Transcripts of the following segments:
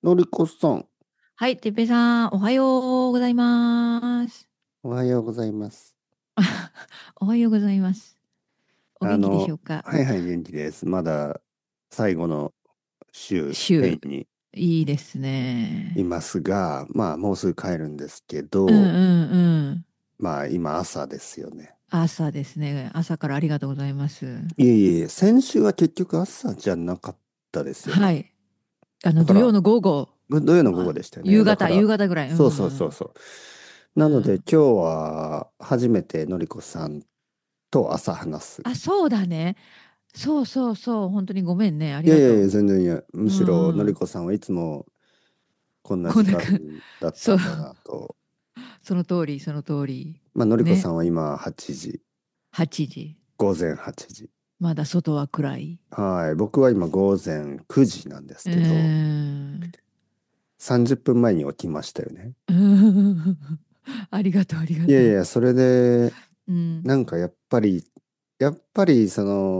のりこさん、 はい、てっぺいさん、おはようございます。 おはようございます。 おはようございます。お元気でしょうか？ はいはい、元気です。まだ最後の週、スペイ週、 ンにいいですいね。 ますが、まあ、もうすぐ帰るんですけうんど、 うんうん。 まあ、今朝ですよね。 朝ですね。朝からありがとうございます。 いえいえ、先週は結局朝じゃなかったですよね。 はい。土曜だから、 の午後、 土曜の午後でしたよね。 夕方、 だから、 夕方ぐらい。うんそうそうそううんそう。なので、 うん。 今日は初めてのりこさんと朝話す。 あ、そうだね。そうそうそう。本当にごめんね。ありいやいやいや、 がと全然いや、むう。うしろのんうん。 りこさんはいつもこんな時間こんなか、 だっそう、 たんだなと。 その通り、その通り。 まあ、のりこさね。 んは今8時、 8時。 午前8時。 まだ外は暗い。 はい。僕は今午前9時なんですうーけど、 ん。 30分前に起きましたよね。 うーん。ありがとう、ありがとう。 いやいや、それで、 うん。 なんかやっぱり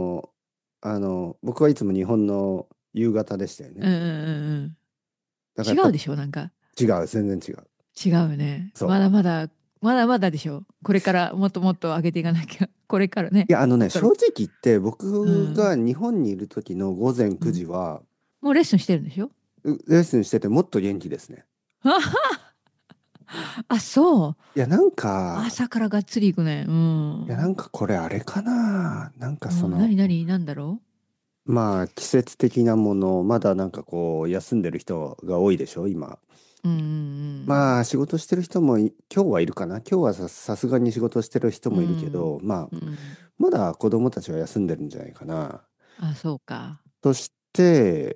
僕はいつも日本の夕方でしたよね。 うんうんうんうん。 だからやっ違うでしょ、なんか。 ぱ違う、全然違う。 違うね。 そう。 まだまだ、まだまだでしょ。これからもっともっと上げていかなきゃ。これからね。 いや、正こっから。 直言ってうん。 僕が日本にいる時の午前9 うん。 時は、 もうレッスンしてるんでしょ？ レッスンしててもっと元気ですね。 あ、そう。 いや、なんか、 朝からがっつりいくね。ういや、なん。 んかこれあれかな。なんかうん。なんだろまあ季節的なもの、まだなんかこう休んでる人が多いでしょ、今。 う？うん。 まあ仕事してる人も今日はいるかな。今日はさすがに仕事してる人うもいるけん。 ど、まあうん。 まだ子供たちは休んでるんじゃないかな。 あ、そうか。 そして、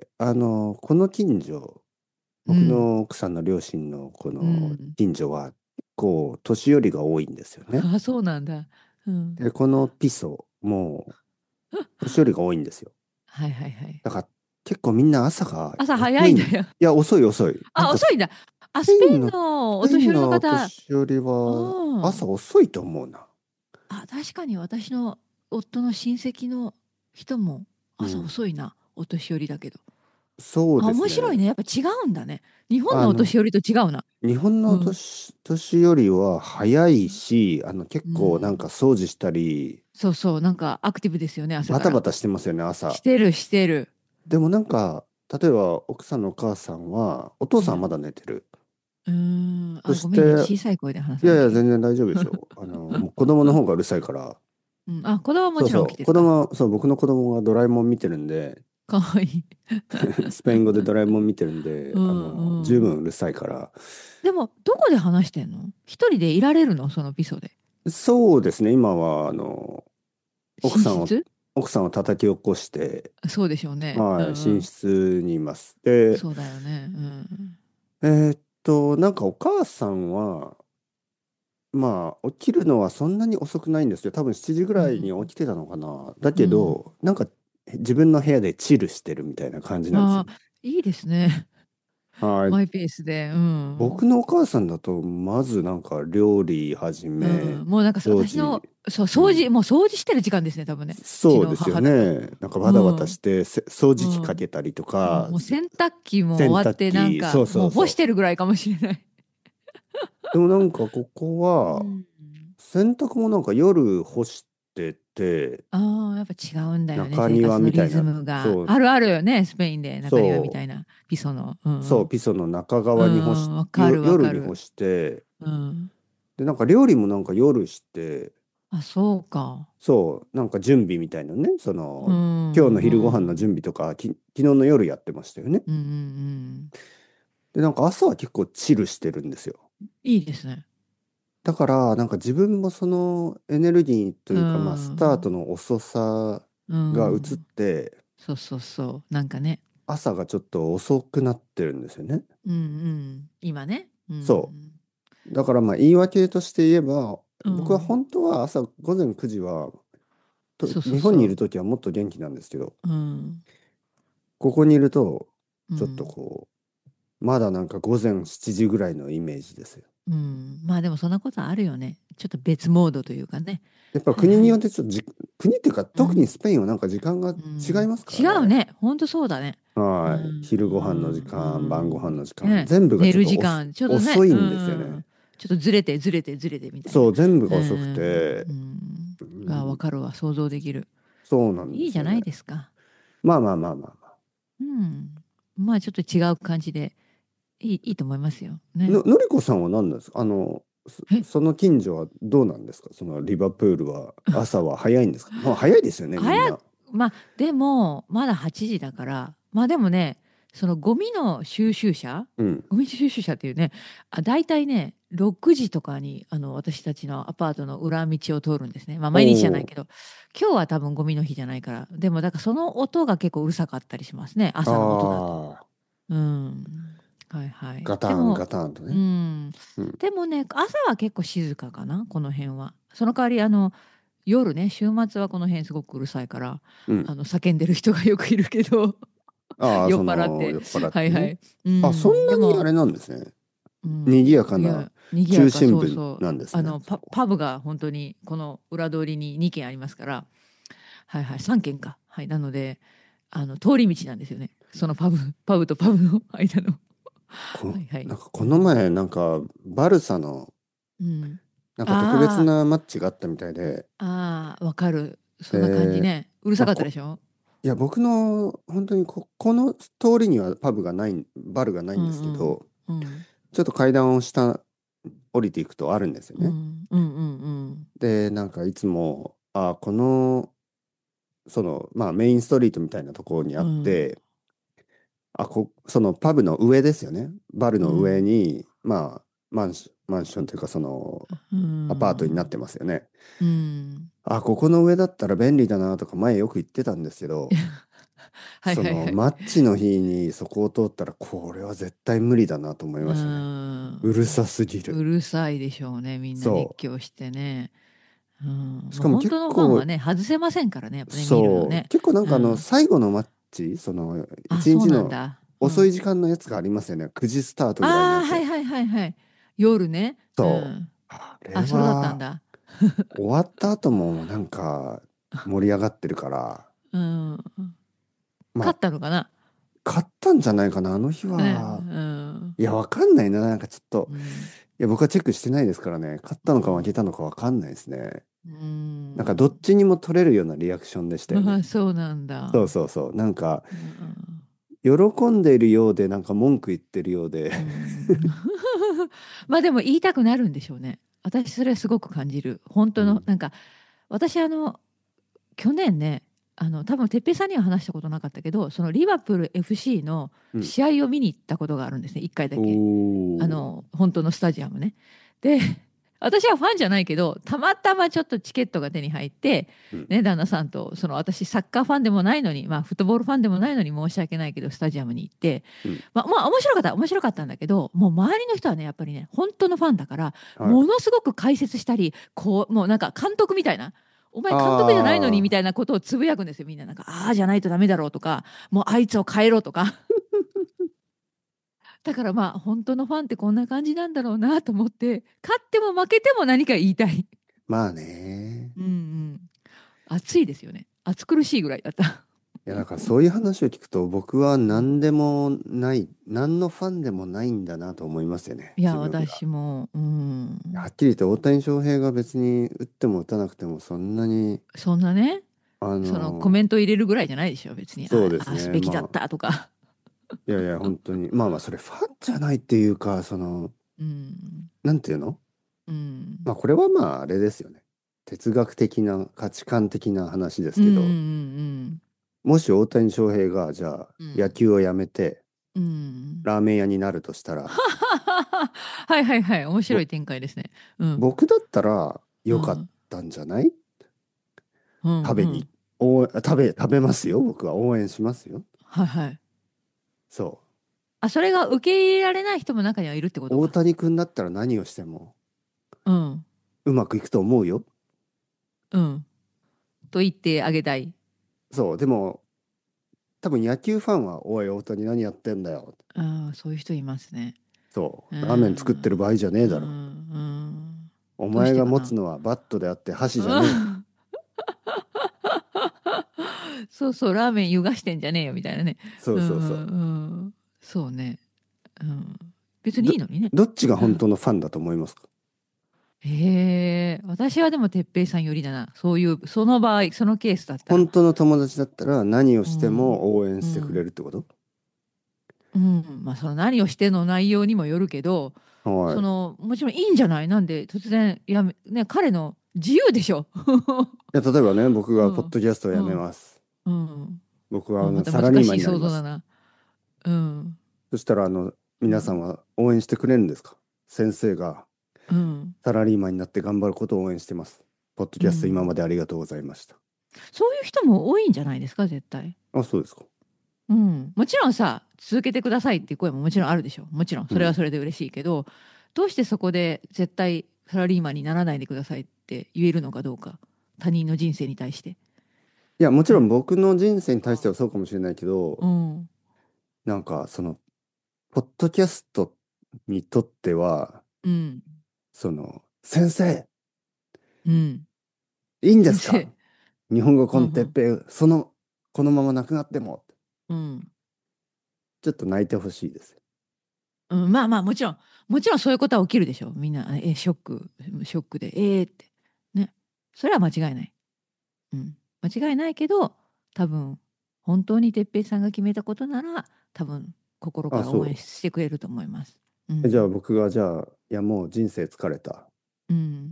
この近所、僕うん。 の奥さんの両親のこうのん。 近所は結構年寄りが多いんですよね。 あ、そうなんだ。うん。 で、このピソも年寄りが多いんですよ。 はいはいはい。 だから結構みんな朝が朝早遅いいいんだよ。 や、遅い遅い。なんあ、 か遅いんだ。あ、 ペスペインインの、スのお年寄りのペインのお方。 年寄りはうん。 朝遅いと思うな。 あ、確かに私の夫の親戚の人も朝うん。 遅いな。お年寄りだけど。 そうあ、 ですね。 面白いね。やっぱ違うんだね。日本あの、 のお年寄りと違うな。 日本のうん。 年寄りは早いし、結う構なんかん。 掃除したり、 そうそう。なんかアクティブですよね、朝バタバから。 タしてますよね、朝。 してる、してる。 でもなんか、例えば奥さんのお母さんは、お父うん。 さんはまだ寝てる。そあ、 して、 ごめんね。小さい声で話いやいや、 さなきゃいけない。 全然大丈夫ですよ。もう子供の方がうるさいから。 うん。あ、子供はもちろん起きそうそう、 てるか。 僕の子供がドラえもん見てるんで、 かわいい。 スペイン語でドラえもん見てるんで、 うんうん。 十分うるさいから。 でも、どこで話してんの？一人でいられるの？そのピソで。 そうですね、今は、奥さんを、 寝室？ 奥さんを叩き起こして、 そうでしょうね。うはい、寝んうん。 室にいます。で、 そうだよね。うん。 なんかお母さんは、まあ、起きるのはそんなに遅くないんですよ。多分7時ぐうらいにん。 起きてたのかな。だうん。 けど、なんか自分の部屋でチルしてるみたいな感じなんですよ。 ああ、いいですね。 はい。 マイペースで。うん。 僕のお母さんだと、まずなんか料理始うめ、 ん。もうなんか掃除、 私の、そう、掃除、 うん。 もう掃除してる時間ですね、多分ね。うちのそうですよ母だと。 ね。なんかバタバタしうん。 て、掃除機かうん。 けたりとうん、 か、 もう洗濯機も洗終わって、なん濯機、そか、 うそもう干しうそう。 てるぐらいかもしれない。 でもなんかここは、 うん。 洗濯もなんか夜干してて、 ああ、やっぱ違うんだよね、 中生活のリズ庭みたいな、 ムが。 そう、 あるあるよね、スペインで中庭みたそいな、ピソの。うんそう、 うん。 ピソの中う側にん、わかるわかる。 夜に干して、 うん。 で、なんか料理もなんか夜して、 あ、そうか。 そう、なんか準備みたいなね、 うん、 今日の昼ご飯の準うん。 備とか、昨日の夜やってましたよね。 うんうんうん。 で、なんか朝は結構チルしてるんですよ。 いいですね。 だから、なんか自分もそのエネルギーとういうか、まあ、スタートん。 の遅さうが移っん。 て、 そうそうそう。なんかね。 朝がちょっと遅くなってるんですよね。 うんうん。今ね。うそん。 う。だからまあ言い訳として言えば、 うん。 僕は本当は朝午前9時は、 そうそう日本にいるそ時はもっと元気なんですけど、 う。うん。 ここにいると、ちょっとうん。 こう、まだなんか午前7時ぐらいのイメージですよ。 うん。まあでもそんなことあるよね。ちょっと別モードというかね。 やっぱ国によっはいはい。 てちょっと国っていうか特にうん。 スペインはなんか時間がう違いん。 ますからね。 違うね。ほんとそうだね。 うはい。昼ご飯の時ん、う間、晩ご飯のん、 時間、 ね、 全部が寝るちょっと時間、ちょっとね、 遅いうんですよん、 ね。 ちょっとずれてずれてずれてみたいな。 そう、全部がう遅くん、 て、 うん、がわうん、 かるわ、想像できる。 そうなんでいいじゃないすよね。 ですか。 まあまあまあまあまあ。 うん。まあちょっと違う感じでいいと思いますよ。ね。 のりこさんは何なんですか？ え、 その近所はどうなんですか？そのリバプールは朝は早いんですか？まあ早いですよね、み早く、 んな。 まあでも、まだ8時だから、まあでもね、そのゴミの収集車、 うん。 ゴミ収集車っていうね、大体ね、6時とかに私たちのアパートの裏道を通るんですね。まあお毎日じゃないお。 けど、今日は多分ゴミの日じゃないから。でもだからその音が結構うるさかったりしますね。朝の音だと。 ああ、 うん。はいはい。 ガタンガでも、うタンとね。 ん。 うん。 でもね、朝は結構静かかな、この辺は。その代わり、夜ね、週末はこの辺すごくうるさいから、 うん。 叫んでる人がよくいるけど、 ああ、 酔っ払って。 酔っ払ってね。 はいはい。うあ、そんん。でも、 なにあれなんですね。 うん。 賑やかないや、賑やか、 中心部そうそう。 なんですね、そこ。 パブが本当に、この裏通りに2軒ありますから、はいはい、3軒か。はい。なので、通り道なんですよね。そのパブとパブの間の。はいはい。 なんかこのうん。 前、なんかバルサのうん。 なんか特別あなマッチがあったみたいで、 あ、ああ、わかる。そんな感じで、 ね。うるさまあ、 かったでしょ？ いや、僕の本当にこの通りにはパブがない、バルがないうんですけんうん。 ど、 うん。 ちょっと階段を降りていくとあるんですよね。 うんうんうんうん。 で、なんかいつも、まあメインストリートみたいなところにあうん。 って、そのパブの上ですよね。バルの上うん。 に、まあ、マンションというか、その、 うアパートになっん。 てますよね。 うん。 ここの上だったら便利だなとか前よく言ってたんですけど、 はいはいはい。 マッチの日にそこを通ったら、これは絶対無理だなと思いうましたね。うるん。 さすぎる。 うるさいでしょうね。みんな熱そ狂してね。うん。 う。しかももう本当のファンはね、外せませんからね。やっぱね、見るのね。 結構なんかうん。 最後のマッチ、 あ、 一そう日のなんだ。うん。 遅い時間のやつがありますよね。9時スタートぐらいのああ、はやつ。 いはいはいはい。夜ね。うそう。 ん。 あれあ、それだったんは、 だ。 終わった後もなんか盛り上がってるから、 うん。 まあ、 勝ったのかな？ 買ったんじゃないかな、あの日ね。 は。 うん。 いや、わかんないな。なんかちょっと、 うん。 いや、僕はチェックしてないですからね。勝ったのか負けうん。 たのかわかんないですね。 うなんかどっん。 ちにも取れるようなリアクションでしたよね。 ああ、そうなんそうだ。 そうそう。なんか、 うん。 喜んでいるようで、なんか文句言ってるようで。 うん。まあでも言いたくなるんでしょうね。私それすごく感じる。本当の、 うん。 なんか、私去年ね、多分哲平さんには話したことなかったけど、そのリバプール FC のうん。 試合を見に行ったことがあるんですね、一回だおけ。 ー。 本当のスタジアムね。で、私はファンじゃないけど、たまたまちょっとチケットが手に入って、 うん。 ね、旦那さんと、私サッカーファンでもないのに、まあフットボールファンでもないのに申し訳ないけど、スタジアムに行って、 うん。 まあ面白かったんだけど、もう周りの人はね、やっぱりね、本当のファンだから、 はい。 ものすごく解説したり、もうなんか監督みたいな、お前監督じゃないのにみあたいなことをつぶやくんですよ、みんな。なんか、ああじゃないとダメだろうとか、もうあいつを変えろとか。だからまあ、本当のファンってこんな感じなんだろうなと思って、勝っても負けても何か言いたい。 まあね。 うんうん。暑いですよね。暑苦しいぐらいだった。 いや、だからそういう話を聞くと、僕はうん。 何でもない、何のファンでもないんだなと思いますよね、 いや、 自分が。 私も、うん。 はっきり言って大谷翔平が別に打っても打たなくてもそんなに、 そんなね、 あそのコの、 メント入れるぐらいじゃないでしょ、別に。ああすそうですね。 べきだったとか。 いやいや、本当に。まあまあ、それファンじゃないっていうか、 うん。 なんていうの？ うまあ、 ん。 これはまあ、あれですよね。哲学的な価値観的な話ですうんうけど、 んもし大谷翔平が、じゃあ、 うんうん。 野球をやめて、 うん。うん。 ラーメン屋になるとしたら、 はいはいはい。面白ぼ、 い展開ですね。うん。 僕だったら、良かっうん。 たんじゃない？ うん食べに、 うん。 食べますよ。僕は応援しますよ。 はいはい。 そあ、それが受け入れられない人も中にはいるってこう。 とか。 大谷君だったら何をしてもうん。 うまくいくと思うよ。 うん。と言ってあげたい。 そう。でも、多分野球ファンは、おい、大谷何やってんだよ。 ああ、そういう人いますね。 そうう。ラーメン作ってるん。 場合じゃねえうだろ。 ん。うん。 おどうし前が持つてかな。 のはバットであって箸じゃねえ。 うん。 そうそう、ラーメン湯がしてんじゃねえよみたいなね。 そううんそうそう。 うんうん。そうね。うん。別にいど、 いのにね。 どっちが本うん。 当のファンだと思いますか？ へえ、私はでも哲平さんよりだな。そういう、その場合、そのケースだったら。 本当の友達だったら何をうしてん。 も応援してくれうん。 るってこと？ うん。まあ、その何をしての内容にもよるけど、 はい。 もちろんいいんじゃない？なんで突然ね、彼の自由でしょ。 いや、例えばね、僕がポッうん。 ドキャストをやめうん。 ます。 うん。 僕はあ、またサラリーマ難しいンになります。 想像だな。うん。 そしたら皆さんうん。 は応援してくれるんですか？先生がうん。 サラリーマンになって頑張ることを応援してます。ポッドうキャスト今まん。 でありがとうございました。 そういう人も多いんじゃないですか、絶対。 あ、そうですか。 うん。もちろんさ、続けてくださいっていう声ももちろんあるでしょ。もちろん、それはうん。 それで嬉しいけど、どうしてそこで絶対サラリーマンにならないでくださいって言えるのかどうか。他人の人生に対して。 いや、もちろんうん。 僕の人生に対してはそうかもしれないけど、 うん。 なんかポッドキャストにとっては、 うん。 先生、 うん。 いいんですか？ 先生。 日本語コンテッうん。 ペイ、このままなくなっても、 うん。 ちょっと泣いてほしいです。 うん、まあまあ、もちろんそういうことは起きるでしょ。みんな、ショックで、って。ね。それは間違いない。うん。間違いないけど、多分、本当に哲平さんが決めたことなら、多分、心かあ、 ら応援そしてくれると思います。うう。じゃあん。 僕がいやもう人生疲れた。 うん。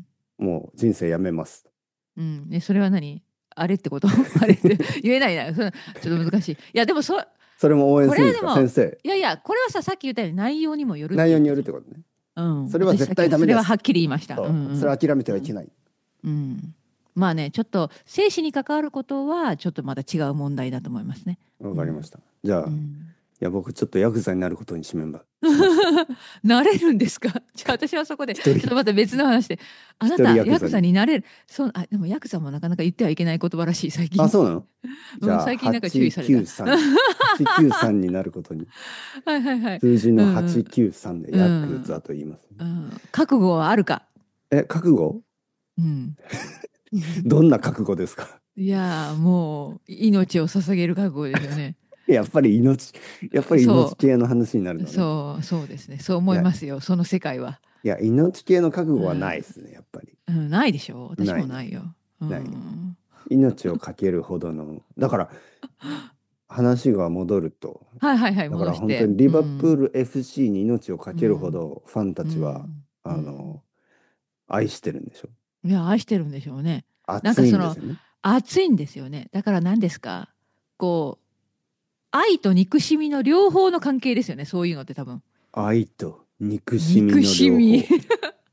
もう人生やめます。 うん。それは何？あれってこと？あれって言えないな。ちょっと難しい。いや、でもそれも応援こするんですか、先れはでも、 生？ いやいや、これはさっき言ったように内容にもよるって内容によ言ったじゃん。 るってことね。 うん。 それは絶私さっきは、それ対ダメです。 ははっきり言いました。うんそう。それうん。 は諦めてうん。 はいけない。 うん。まあね、ちょっと生死に関わることはちょっとまた違う問題だと思いますね。うん。 わかりました。じゃあ、いうん。 や、僕ちょっとヤクザになることにしました。 なれるんですか？じゃあ私はそこでちょっと一人、 また別の話で、あな一人たヤクヤクザに。 ザになれる？でもヤクザもなかなか言ってはいけない言葉らしい最あ、 近。 そうなの？じうん、 ゃあ、 最近なんか注意された。 893。893になることに。 はいはいはい。 数字のうん 893でうヤクザんと言います。 うん。覚悟はあるか？ え、覚悟？ うん。 どんな覚悟ですか？ いやー、もう命を捧げる覚悟ですよね。 やっぱり命、やっぱり命そ系の話になるのね。 そうですね。そう思いいや、 ますよ。その世界は。 いや、命系の覚悟はないでうん、 すね、やっぱり。 うん、ないでしょ？私ないね。 もないよ。うないね。 ん。 命をかけるほどの。だから、話が戻ると、 はいはいはい、 だから戻して。 本当にリうん。 バプール FC に命をかけるほうん。 どファンたうちは、 ん。うあん。 の、愛してるんでしょ。 いや、愛してるんでしょうね。なん熱かいんですよね。 熱いんですよね。だから何ですか？こう、愛と憎しみの両方の関係ですよね。そういうのって多分。 愛と憎しみ憎のしみ。 両方。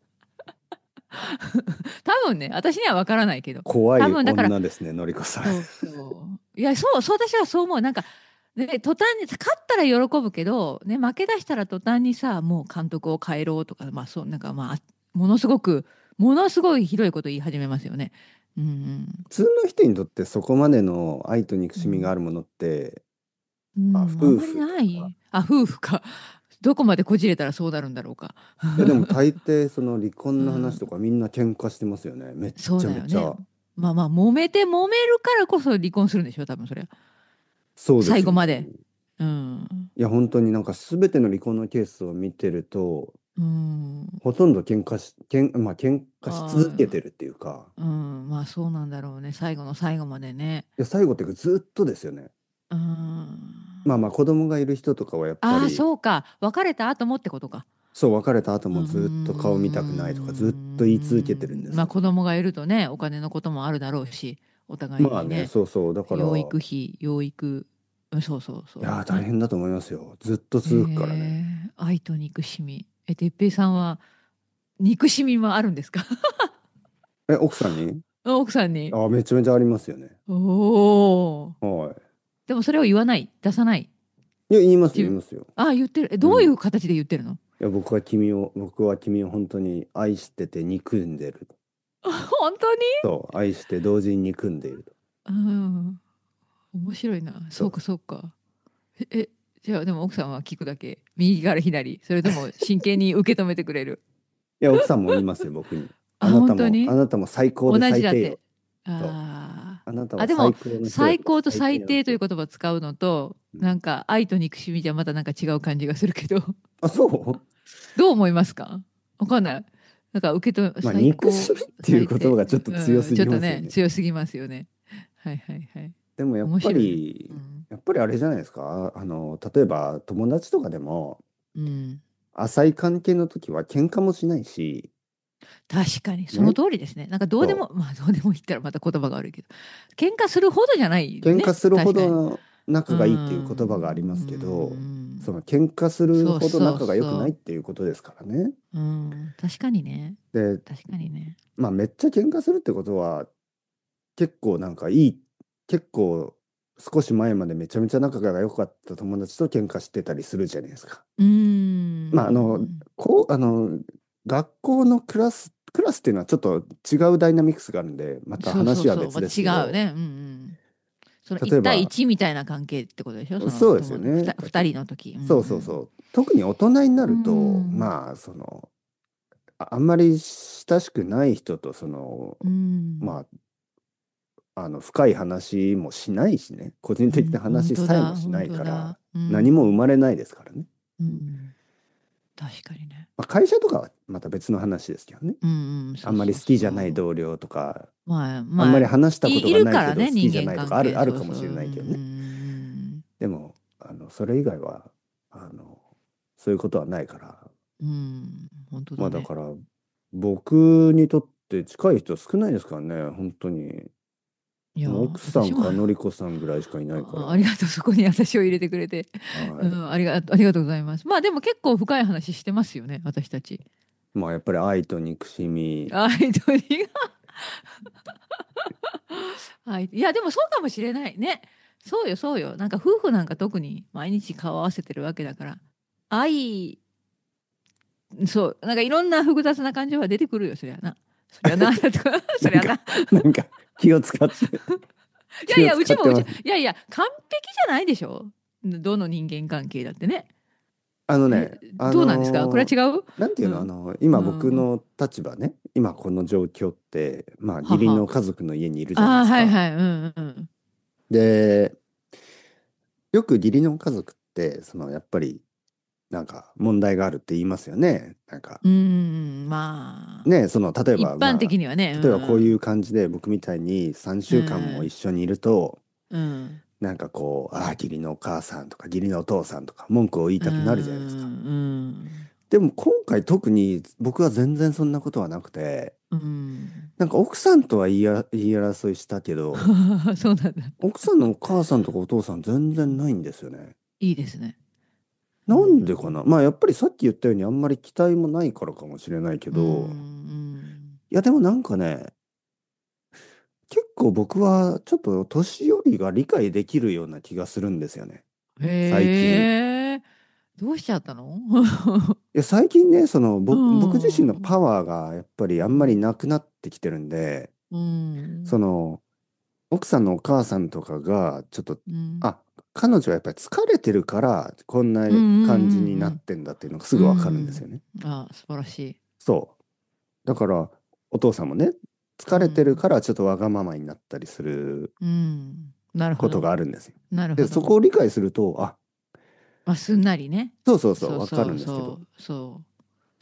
多分ね、私には分からないけど。 怖い多分だから、 女ですね、のりこさん。 そうそう。いや、私はそう思う。なんか、ね、途端に、勝ったら喜ぶけど、ね、負け出したら途端にさ、もう監督を変えろとか、まあそう、なんかまあ、ものすごいひどいこと言い始めますよね。うん、 普通の人にとってそこまでの愛と憎しみがあうん。 るものって、まあ、 うん、あんまり夫婦とか。 ない。あ、夫婦か。どこまでこじれたらそうなるんだろうか。 いや、でも大抵その離婚の話とうん、 かみんな喧嘩してますよね。めっそうちゃだよね。 めちゃ。 まあまあ、揉めるからこそ離婚するんでしょ、多分それは。 そうですよね。 最後まで。うん。 いや、本当になんか全ての離婚のケースを見てると、 うん。 ほとんどまあ喧嘩し続けあてるっていうか、 あ、うん。まあそうなんだろうね。最後の最後までね。 いや、最後っていうかずっとですよね。 うん。 まあまあ子供がいる人とかはやっぱああ、 り、 そうか。別れた後もってことか。 そう別れた後うーもずっと顔見たくないとかずっと言い続けてるんでまあすよ。 子供がいるとね、お金のこともあるだろうし、お互いまあね、 にね、 そうそう。だから、い養育、うんそうそうそやー、 う。ね。 大変だと思いますよ。ずっと続くからね。 え愛と憎しみ。哲平さんは憎しみもあるんですか？ え、奥さんに？ 奥さんに。 あ、めちゃめちゃありますよね。 おお。 はでもそれを言わない、出さない。 い。いや、言いますよ、 自分。 言いますよ。 ああ、言ってる。 うん。いどういう形で言ってるの？ や、僕は君を本当に愛してて憎んでる。 本当に？ そう、愛して同時に憎んでいると。 うん。面白いな。 そう。 そうか、そうか。え、じゃあでも奥さんは聞くだけ。右から左。それとも真剣に受け止めてくれる。 いや、奥さんも言いますよ、僕に。 あ、本当に？ あなたも最高同でじだって。 最低よ。そう。 ああなたはあ、でも、 最高の人だけど最高と最低最低というなんですよ。 言葉を使うのと、 うん、 なんか愛と憎しみじゃまたなんか違う感じがするけど、 あ、そう。 どう思いますか？わかんない。なんか受け止め、 まあ、 最高、 憎しみっていう最低。 言葉がちょっと強うん、 すちょっとね、 ぎますよね。 強すぎますよね。はいはいはい。 でもやっぱ面白いね。うり、 ん。 やっぱりあれじゃないですか。例えば友達とかでも、 うん。 浅い関係の時は喧嘩もしないし、 確かに、そのね。 通りですね。なんかどうでそも、まあどうでも言ったらまた言葉が悪いけど、喧嘩するほどじゃないう。喧嘩ね。 するほ確かに。 どうー仲がいいっていう言葉がありますけど、そん。 の喧嘩するそうそうほど仲が良くないっそていうことですからね。 う。うん。確かにね。 で、 確かにね。 まあめっちゃ喧嘩するってことは、結構なんかいい、結構少し前までめちゃめちゃ仲が良かった友達と喧嘩してたりするじゃないですか。 うーまあん。 こう、学校のクラスっていうのはちょっと違うダイナミクスがあるんで、またそうそうそう。 話は別でまた違すけど、 うね。うんうん。その1対例えば、 1みたいな関係ってことでしょ？そのそうですよね。 2人の時。うんうそうそうそう。特に大人になん。うると、 ん。 まあ、あんまり親しくない人と、 うん。 ま深い話もしないしね、個人的なうん。本話さえも当だ。本しないから、 当だ。う何も生ん。 まれないですからね。 うん。確かにね。 まあ、会社とかはまた別の話ですけどね。 うんうん。 あんまり好そうそうきじゃないそう。 同僚とか、 まああんままあ、 り話したこといがないけどるからね、人好きじゃないとか間関係。 あるかそうそう。 もしれうんうないけどね。 んでも、それ以外は、あの、そういうことはないから、 うんうん。うん。本当だね。 まあだから、僕にとって近い人少ないですからね、本当に。 いやー、 もう奥さん私もかのりこさんぐらいしかいないから、 ありがとう、そこに私を入れてくれて。 はい。 うん、ありがとうございます。まあでも結構深い話してますよね、私たち。 まあやっぱり愛と憎しみ、 アイドルが。はい。いや、でもそうかもしれないね。そうよ、そうよ。なんか夫婦なんか特に毎日顔合わせてるわけだから。愛、そう、なんかいろんな複雑な感情が出てくるよ、そりゃな。そりゃな、とか、そなんか、 りゃな。いなんか気を使って、気をやいや、うちもうち、 使ってます。 いやいや、完璧じゃないでしょ。どの人間関係だってね。え、どうなんですか？これは違う？ なんていうの、 うん。う今僕ん。 の立場ね、今この状況って、まあ義理のはは。 家族の家にいるじゃないでああ、 すか。 はいはい。うんうん。 で、よく義理の家族って、やっぱり、なんか問題があるって言いますよね。なんか、 うーん、まあ、 ね、例えば、 一般まあ、 的にはね、う例えばこういうん感じで僕みたいに3 うん。 週間も一緒にいると、 うん。 なんかこう、ああ、義理のお母さんとか義理のお父さんとか文句を言いうん。うたくなるじゃないですか。 ん。 でも今回特に僕は全然そんなことはなくて、 うん。 なんか奥さんとは言い争いしたけど、 そうなんだ。 奥さんのお母さんとかお父さん全然ないんですよね。 いいですね。うなんでかな。 ん。 まあやっぱりさっき言ったようにあんまり期待もないからかもしれないけうん。 ど、 うん。 いやでもなんかね、結構僕はちょっと年寄りが理解できるような気がするんですよね。最近。いへえ。どうしちゃったの？ や最近ね、 う僕自身のん。 パワーがやっぱりあんまりうん。 なくなってきてるんで、 うん。 その奥さんのお母さんとかがちょっと、 うん。 あ、彼女はやっぱり疲れてるからこんなうん。 感じになっうん。 てんだっていうのがすうん。 ぐわかるんでうん。 すよね。 あ、素晴らしい。 そう。だからお父さんもね、 う疲れてるん。 からちょっとわがままになったりするうん。なることほど。 があるんですよ。で、 なるほど。 そこを理解すると、あ、 まあ、すんなりね。 そうそうそう、わかそうそうるんですけど、 そうそう。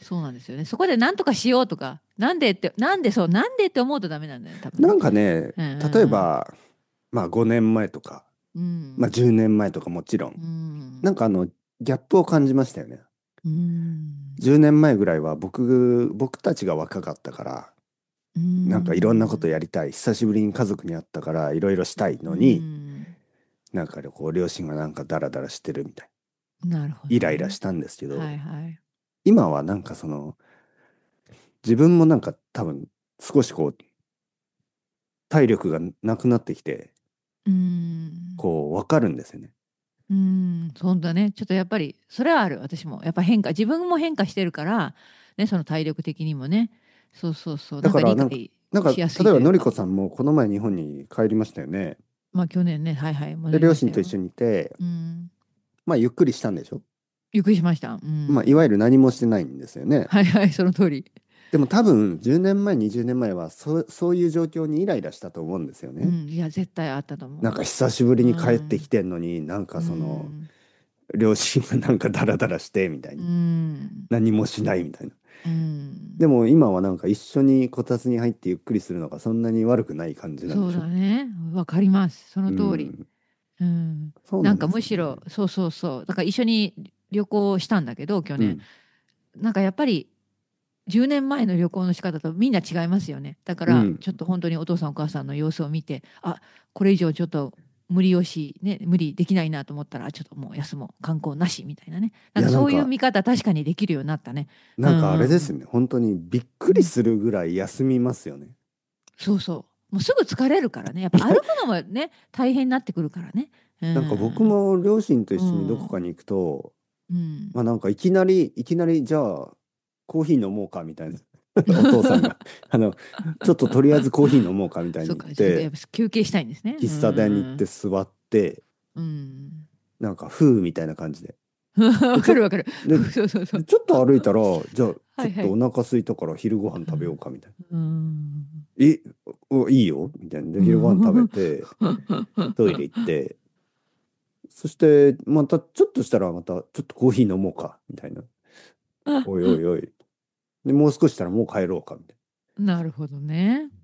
そうなんですよね。そこで何とかしようとか、なんでって思うとダメなんだよね、多分ね。 なんかね、 うん例えうんば、まあ5年前とか、 うん。 まあ10年前とかもちろん、 うん。 なんかギャップを感じましたよね。 うん。 10年前ぐらいは僕たちが若かったから、 うなんかいろんなことん。 やりたい。久しぶりに家族に会ったからいろいろしたいうのに、 ん。 なんかこう両親がなんかダラダラしてるみたい。 なるほイどね。 ライラしたんですけど、 はいはい。 今はなんか自分もなんか多分少しこう体力がなくなってきて、 うん。 こうわかるんですよね。 うん。そうだね。ちょっとやっぱり、それはある、私も。やっぱ自分も変化してるから、ね、その体力的にもね。そうそうそう。なんかだからなんかしやすい例えばというか。 のりこさんもこの前日本に帰りましたよね。 まあ去年ね、はいはい、戻で、 りましたよ。 両親と一緒にいて、 うん。 まあゆっくりしたんでしょ。 ゆっくりしました。うまあいわん。 ゆる何もしてないんですよね。 はいはい、その通り。 でも多分10年前、20年前はそういう状況にイライラしたと思うんですよね。 うん、いや、絶対あったと思なんか久しぶりう。うに帰ってきん。 てんのに、なんうかその、 ん。 両親がなんかダラダラしてみたいうに、 ん。 何もしないみたいな。 うん。 でも今はなんか一緒にこたつに入ってゆっくりするのがそんなに悪くない感じなんでそうしょ？ だね。わかります。そうの通り。 ん。 うん。なんかそうなんですよね。 むしろ、そうそうそう。だから一緒に旅行したんだけど、去年。 うん。 なんかやっぱり10年前の旅行の仕方とみんな違いますよね。だからうん。 ちょっと本当にお父さんお母さんの様子を見て、あ、これ以上ちょっと無理をし、ね、無理できないなと思ったら、ちょっともう休もう。観光なしみたいなね。 いや、 なんかそういう見方確かにできるようになったね。うんあれうんですね。本当にびっくりうん。 するぐらい休みますよね。 そうそう。もうすぐ疲れるからね。やっぱ歩くのもね、大変になってくるからね。うなんか僕ん。 も両親と一う緒にどこかにん。 行くと、 うん。 まあなんかいきなりじゃあコーヒー飲もうかみたいなお父さんがちょっととりあえずコーヒー飲もうかみたいに言っそうか。ちょっとやって、 ぱ休憩したいんですね。う喫茶店に行ってん。 座って、 うん。 なんかふーみたいな感じで。で、 わかるわかる。 で、 そうそうそう。 ちょっと歩いたら、じゃあちょっはいはい。 とお腹空いたから昼ご飯食べようかみたいな。 うん。 え、いいよみたいな。で、昼ご飯食べて、トイレ行って、そしてまたちょっとしたらまたちょっとコーヒー飲もうかみたいな。おいおいおい。で、もう少ししたらもう帰ろうかみたいな。 なるほどね。